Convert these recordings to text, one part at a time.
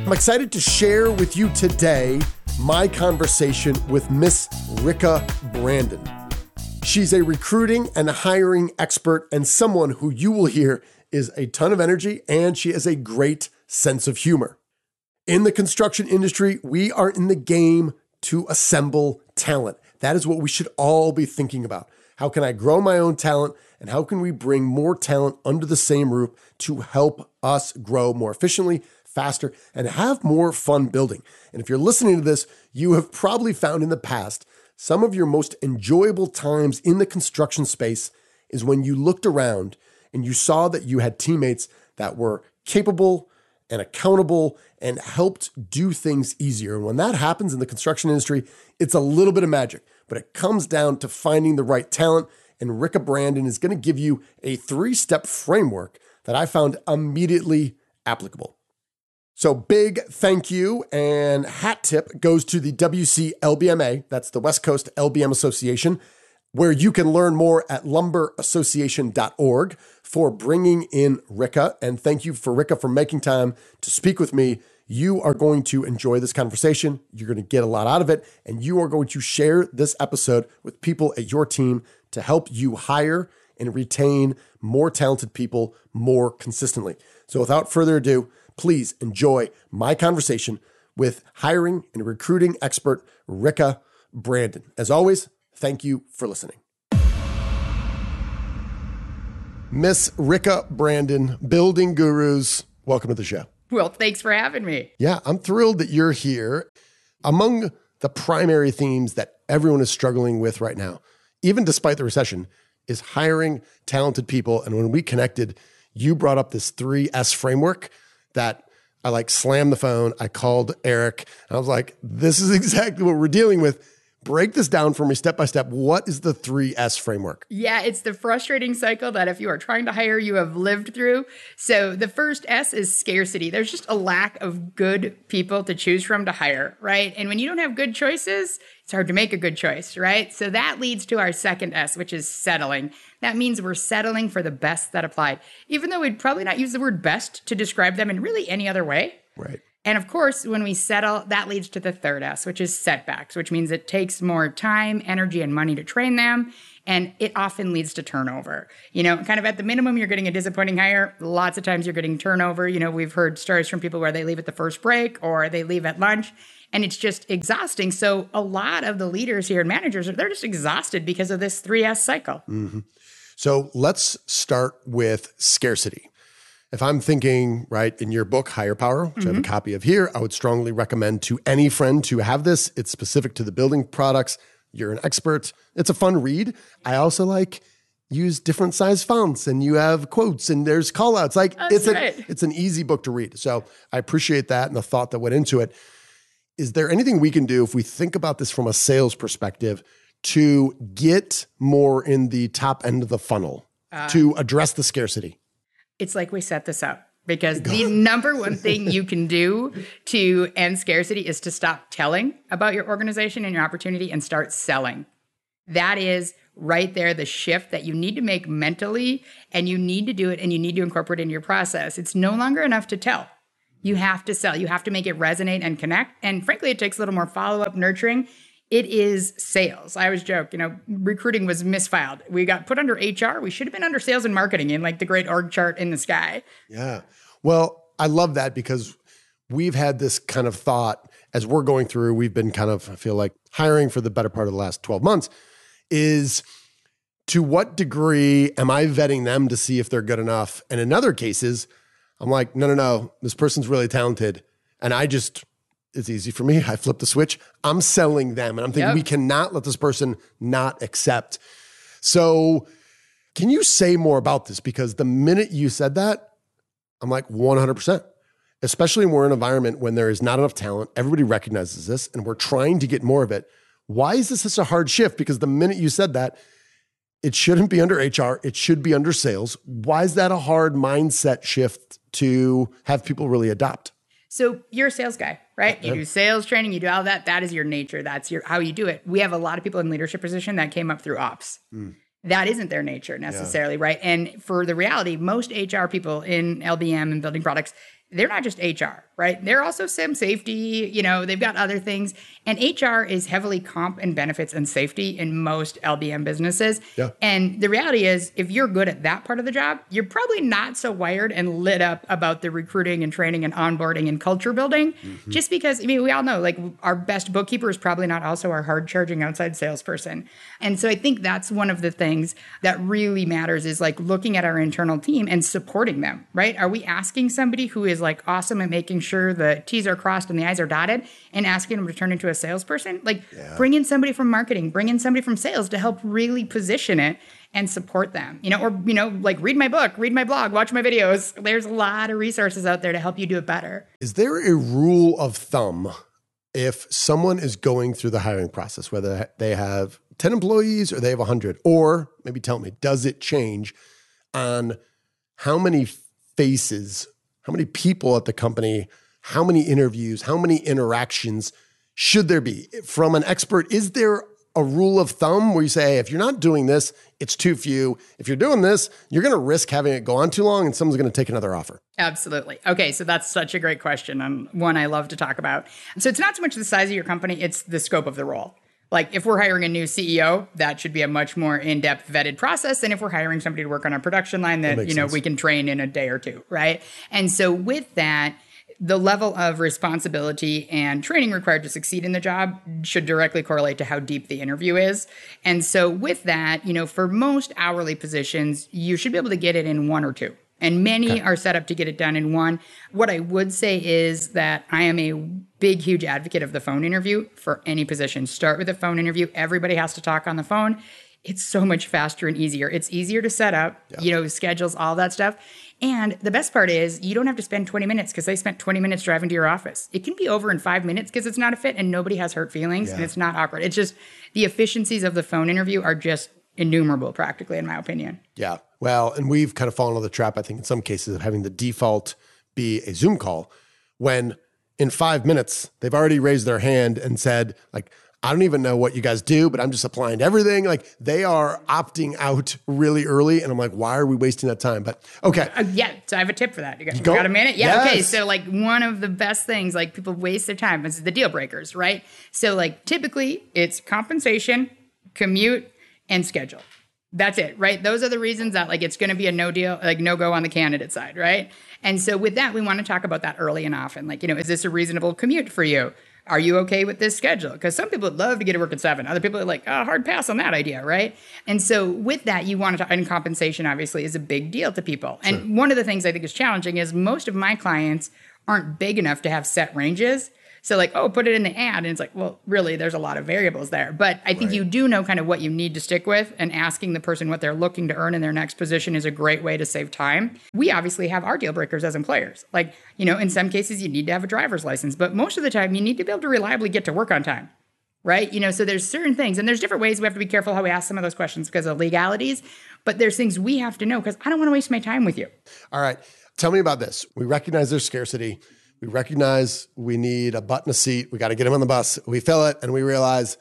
I'm excited to share with you today my conversation with Miss Ricka Brandon. She's a recruiting and hiring expert and someone who you will hear is a ton of energy, and she has a great sense of humor. In the construction industry, we are in the game to assemble talent. That is what we should all be thinking about. How can I grow my own talent, and how can we bring more talent under the same roof to help us grow more efficiently, faster, and have more fun building? And if you're listening to this, you have probably found in the past some of your most enjoyable times in the construction space is when you looked around and you saw that you had teammates that were capable and accountable and helped do things easier. And when that happens in the construction industry, it's a little bit of magic, but it comes down to finding the right talent. And Ricka Brandon is going to give you a 3-step framework that I found immediately applicable. So big thank you and hat tip goes to the WCLBMA, that's the West Coast LBM Association, where you can learn more at lumberassociation.org for bringing in Ricka. And thank you for Ricka for making time to speak with me. You are going to enjoy this conversation. You're going to get a lot out of it, and you are going to share this episode with people at your team to help you hire and retain more talented people more consistently. So without further ado, please enjoy my conversation with hiring and recruiting expert Ricka Brandon. As always, thank you for listening. Miss Ricka Brandon, Building Gurus, welcome to the show. Well, thanks for having me. Yeah, I'm thrilled that you're here. Among the primary themes that everyone is struggling with right now, even despite the recession, is hiring talented people. And when we connected, you brought up this 3S framework that I slammed the phone. I called Eric. And I was like, this is exactly what we're dealing with. Break this down for me step by step. What is the 3S framework? Yeah, it's the frustrating cycle that if you are trying to hire, you have lived through. So the first S is scarcity. There's just a lack of good people to choose from to hire, right? And when you don't have good choices, it's hard to make a good choice, right? So that leads to our second S, which is settling. That means we're settling for the best that applied, even though we'd probably not use the word best to describe them in really any other way. Right. And of course, when we settle, that leads to the third S, which is setbacks, which means it takes more time, energy, and money to train them. And it often leads to turnover. Kind of at the minimum, you're getting a disappointing hire. Lots of times you're getting turnover. We've heard stories from people where they leave at the first break or they leave at lunch, and it's just exhausting. So a lot of the leaders here and managers, they're just exhausted because of this 3S cycle. Mm-hmm. So let's start with scarcity. If I'm thinking, right, in your book, Hire Power, which I have a copy of here, I would strongly recommend to any friend to have this. It's specific to the building products. You're an expert. It's a fun read. I also use different size fonts, and you have quotes and there's call outs. It's an easy book to read. So I appreciate that and the thought that went into it. Is there anything we can do if we think about this from a sales perspective to get more in the top end of the funnel to address the scarcity? It's like we set this up because the number one thing you can do to end scarcity is to stop telling about your organization and your opportunity and start selling. That is right there, the shift that you need to make mentally, and you need to do it and you need to incorporate it into your process. It's no longer enough to tell. You have to sell. You have to make it resonate and connect. And frankly, it takes a little more follow-up nurturing. It is sales. I always joke, recruiting was misfiled. We got put under HR. We should have been under sales and marketing in the great org chart in the sky. Yeah. Well, I love that because we've had this kind of thought as we're going through, we've been kind of, I feel like, hiring for the better part of the last 12 months is to what degree am I vetting them to see if they're good enough? And in other cases, I'm like, no, this person's really talented. And it's easy for me. I flip the switch. I'm selling them. And I'm thinking, we cannot let this person not accept. So can you say more about this? Because the minute you said that, I'm like 100%, especially when we're in an environment when there is not enough talent. Everybody recognizes this and we're trying to get more of it. Why is this such a hard shift? Because the minute you said that, it shouldn't be under HR. It should be under sales. Why is that a hard mindset shift to have people really adopt? So you're a sales guy, right? You do sales training, you do all that. That is your nature. That's how you do it. We have a lot of people in leadership position that came up through ops. That isn't their nature necessarily, right? And for the reality, most HR people in LBM and building products, they're not just HR, right? They're also some safety, they've got other things. And HR is heavily comp and benefits and safety in most LBM businesses. Yeah. And the reality is, if you're good at that part of the job, you're probably not so wired and lit up about the recruiting and training and onboarding and culture building. Just because, we all know, like, our best bookkeeper is probably not also our hard charging outside salesperson. And so I think that's one of the things that really matters, is like looking at our internal team and supporting them, right? Are we asking somebody who is like awesome at making sure the T's are crossed and the I's are dotted and asking them to turn into a salesperson? Like, bring in somebody from marketing, bring in somebody from sales to help really position it and support them, like read my book, read my blog, watch my videos. There's a lot of resources out there to help you do it better. Is there a rule of thumb if someone is going through the hiring process, whether they have 10 employees or they have 100, or maybe tell me, does it change on how many faces, how many people at the company, how many interviews, how many interactions should there be? From an expert, is there a rule of thumb where you say, hey, if you're not doing this, it's too few. If you're doing this, you're going to risk having it go on too long and someone's going to take another offer? Absolutely. Okay, so that's such a great question, and one I love to talk about. So it's not so much the size of your company, it's the scope of the role. Like, if we're hiring a new CEO, that should be a much more in-depth vetted process than if we're hiring somebody to work on a production line that we can train in a day or two, right? And so with that, the level of responsibility and training required to succeed in the job should directly correlate to how deep the interview is. And so with that, for most hourly positions, you should be able to get it in one or two. And many are set up to get it done in one. What I would say is that I am a big, huge advocate of the phone interview for any position. Start with a phone interview. Everybody has to talk on the phone. It's so much faster and easier. It's easier to set up, schedules, all that stuff. And the best part is you don't have to spend 20 minutes because they spent 20 minutes driving to your office. It can be over in 5 minutes because it's not a fit and nobody has hurt feelings and it's not awkward. It's just the efficiencies of the phone interview are just innumerable, practically, in my opinion. Yeah. Well, and we've kind of fallen into the trap, I think, in some cases of having the default be a Zoom call when in 5 minutes they've already raised their hand and said, like, I don't even know what you guys do, but I'm just applying to everything. Like, they are opting out really early. And I'm like, why are we wasting that time? But okay. So I have a tip for that. You got a minute? Yeah. Yes. Okay. So like one of the best things, like people waste their time is the deal breakers, right? So like typically it's compensation, commute, and schedule. That's it, right? Those are the reasons that like it's going to be a no deal, like no go on the candidate side, right? And so with that, we want to talk about that early and often. Like, is this a reasonable commute for you? Are you okay with this schedule? Because some people would love to get to work at 7. Other people are like, hard pass on that idea, right? And so with that, you want to, and compensation obviously is a big deal to people. Sure. And one of the things I think is challenging is most of my clients aren't big enough to have set ranges. So like, put it in the ad. And it's like, well, really, there's a lot of variables there. But I think you do know kind of what you need to stick with, and asking the person what they're looking to earn in their next position is a great way to save time. We obviously have our deal breakers as employers. Like, in some cases you need to have a driver's license, but most of the time you need to be able to reliably get to work on time, right? So there's certain things, and there's different ways we have to be careful how we ask some of those questions because of legalities, but there's things we have to know because I don't want to waste my time with you. All right. Tell me about this. We recognize there's scarcity. We recognize we need a butt in a seat. We got to get him on the bus. We fill it and we realize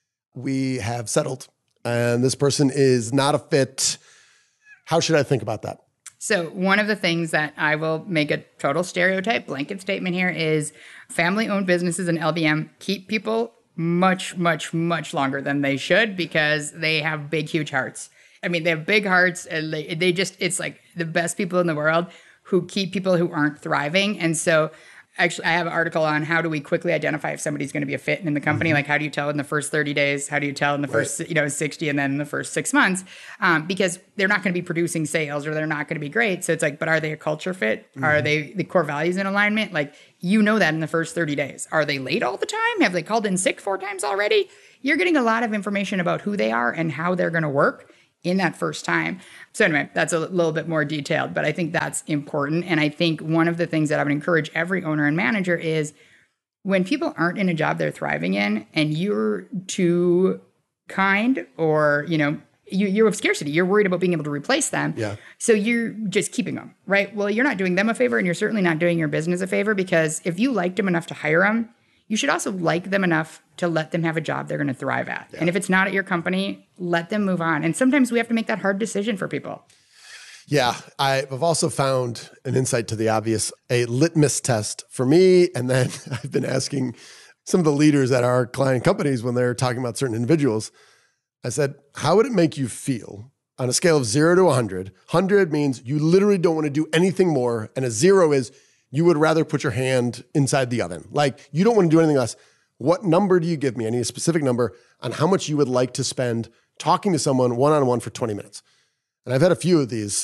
we have settled and this person is not a fit. How should I think about that? So one of the things that I will make a total stereotype blanket statement here is family-owned businesses and LBM keep people much, much, much longer than they should because they have big, huge hearts. I mean, they have big hearts and they just, it's like the best people in the world who keep people who aren't thriving. And so actually, I have an article on how do we quickly identify if somebody's going to be a fit in the company. Like, how do you tell in the first 30 days? How do you tell in the first 60 and then in the first 6 months? Because they're not going to be producing sales or they're not going to be great. So it's like, but are they a culture fit? Are they the core values in alignment? Like, that in the first 30 days. Are they late all the time? Have they called in sick 4 times already? You're getting a lot of information about who they are and how they're going to work in that first time. So anyway, that's a little bit more detailed, but I think that's important. And I think one of the things that I would encourage every owner and manager is when people aren't in a job they're thriving in and you're too kind or, you have scarcity, you're worried about being able to replace them. Yeah. So you're just keeping them, right? Well, you're not doing them a favor and you're certainly not doing your business a favor because if you liked them enough to hire them, you should also like them enough to let them have a job they're going to thrive at. Yeah. And if it's not at your company, let them move on. And sometimes we have to make that hard decision for people. Yeah, I've also found an insight to the obvious, a litmus test for me. And then I've been asking some of the leaders at our client companies when they're talking about certain individuals. I said, how would it make you feel on a scale of 0 to 100? 100 means you literally don't want to do anything more. And a 0 is you would rather put your hand inside the oven. Like you don't want to do anything less. What number do you give me? I need a specific number on how much you would like to spend talking to someone one-on-one for 20 minutes. And I've had a few of these.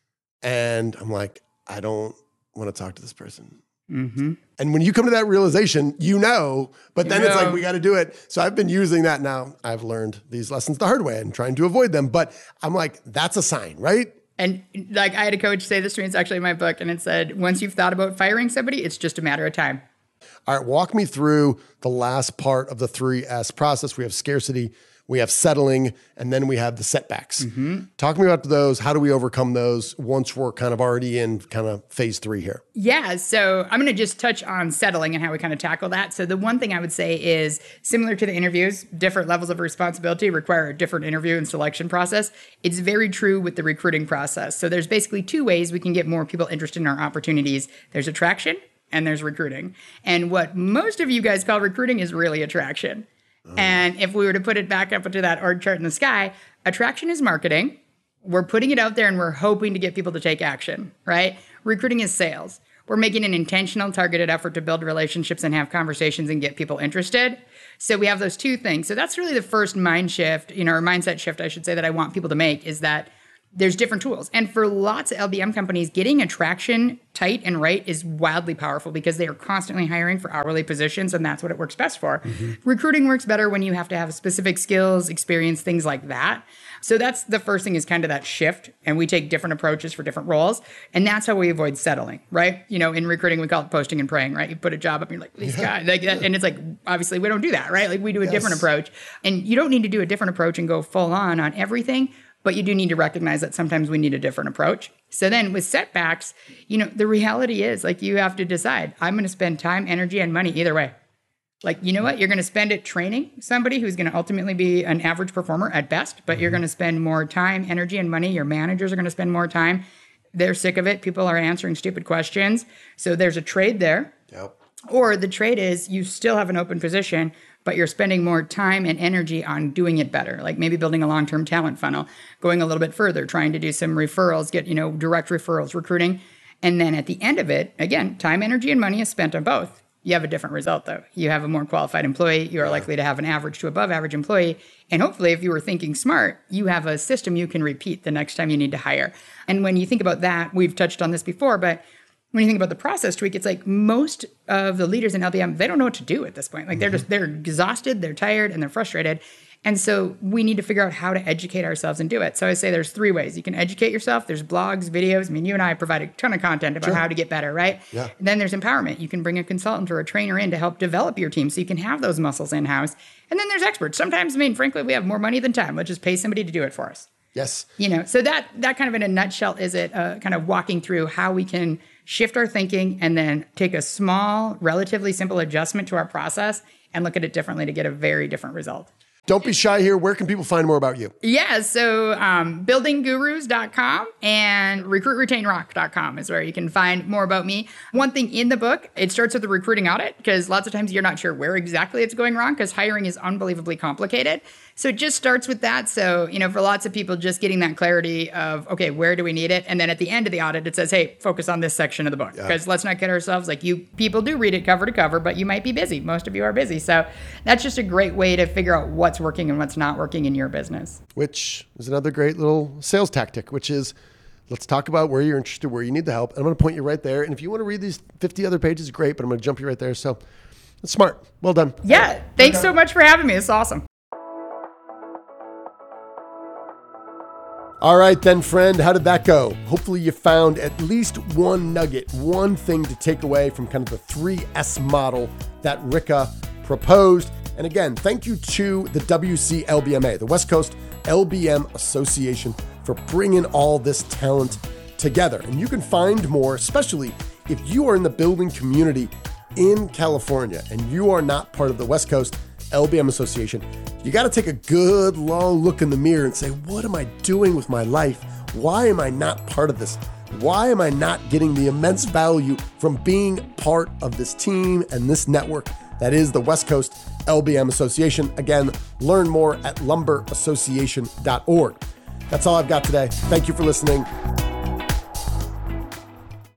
And I'm like, I don't want to talk to this person. Mm-hmm. And when you come to that realization, but then it's like, we got to do it. So I've been using that now. I've learned these lessons the hard way and trying to avoid them. But I'm like, that's a sign, right? And like I had a coach say this to me, it's actually in my book. And it said, once you've thought about firing somebody, it's just a matter of time. All right, walk me through the last part of the 3S process. We have scarcity, we have settling, and then we have the setbacks. Mm-hmm. Talk to me about those. How do we overcome those once we're kind of already in kind of phase 3 here? Yeah, so I'm going to just touch on settling and how we kind of tackle that. So the one thing I would say is similar to the interviews, different levels of responsibility require a different interview and selection process. It's very true with the recruiting process. So there's basically 2 ways we can get more people interested in our opportunities. There's attraction and there's recruiting. And what most of you guys call recruiting is really attraction. And if we were to put it back up into that org chart in the sky, attraction is marketing. We're putting it out there and we're hoping to get people to take action, right? Recruiting is sales. We're making an intentional, targeted effort to build relationships and have conversations and get people interested. So we have those 2 things. So that's really the first mind shift, or mindset shift, I should say, that I want people to make is that there's different tools. And for lots of LBM companies, getting attraction tight and right is wildly powerful because they are constantly hiring for hourly positions, and that's what it works best for. Mm-hmm. Recruiting works better when you have to have specific skills, experience, things like that. So that's the first thing is kind of that shift, and we take different approaches for different roles, and that's how we avoid settling, right? In recruiting, we call it posting and praying, right? You put a job up and you're like, these guys, like that, and it's like, obviously we don't do that, right? Like we do a different approach, and you don't need to do a different approach and go full on everything. But you do need to recognize that sometimes we need a different approach. So then with setbacks, the reality is like you have to decide, I'm going to spend time, energy, and money either way. Like, you know what? You're going to spend it training somebody who's going to ultimately be an average performer at best, but you're going to spend more time, energy, and money. Your managers are going to spend more time. They're sick of it. People are answering stupid questions. So there's a trade there. Yep. Or the trade is you still have an open position, but you're spending more time and energy on doing it better, like maybe building a long-term talent funnel, going a little bit further, trying to do some referrals, get, direct referrals, recruiting. And then at the end of it, again, time, energy, and money is spent on both. You have a different result, though. You have a more qualified employee. You are likely to have an average to above average employee. And hopefully, if you were thinking smart, you have a system you can repeat the next time you need to hire. And when you think about that, we've touched on this before, but when you think about the process tweak, it's like most of the leaders in LBM, they don't know what to do at this point. Like they're exhausted, they're tired, and they're frustrated. And so we need to figure out how to educate ourselves and do it. So I say there's 3 ways. You can educate yourself. There's blogs, videos. I mean, you and I provide a ton of content about how to get better, right? Yeah. And then there's empowerment. You can bring a consultant or a trainer in to help develop your team so you can have those muscles in-house. And then there's experts. Sometimes, frankly, we have more money than time. Let's just pay somebody to do it for us. Yes. So that kind of in a nutshell is it kind of walking through how we can shift our thinking and then take a small, relatively simple adjustment to our process and look at it differently to get a very different result. Don't be shy here. Where can people find more about you? Yeah, so buildinggurus.com and recruitretainrock.com is where you can find more about me. One thing in the book, it starts with the recruiting audit because lots of times you're not sure where exactly it's going wrong because hiring is unbelievably complicated. So it just starts with that. So, for lots of people, just getting that clarity of, okay, where do we need it? And then at the end of the audit, it says, hey, focus on this section of the book. Because let's not kid ourselves. Like you people do read it cover to cover, but you might be busy. Most of you are busy. So that's just a great way to figure out what's working and what's not working in your business. Which is another great little sales tactic, which is let's talk about where you're interested, where you need the help. And I'm going to point you right there. And if you want to read these 50 other pages, great, but I'm going to jump you right there. So it's smart. Well done. Yeah. Thanks so much for having me. It's awesome. All right then, friend, how did that go? Hopefully you found at least one nugget, one thing to take away from kind of the 3S model that Rika proposed. And again, thank you to the WCLBMA, the West Coast LBM Association, for bringing all this talent together. And you can find more, especially if you are in the building community in California and you are not part of the West Coast LBM Association. You got to take a good long look in the mirror and say, what am I doing with my life? why am I not part of this? Why am I not getting the immense value from being part of this team and this network that is the West Coast LBM Association? Again, learn more at lumberassociation.org. That's all I've got today. Thank you for listening.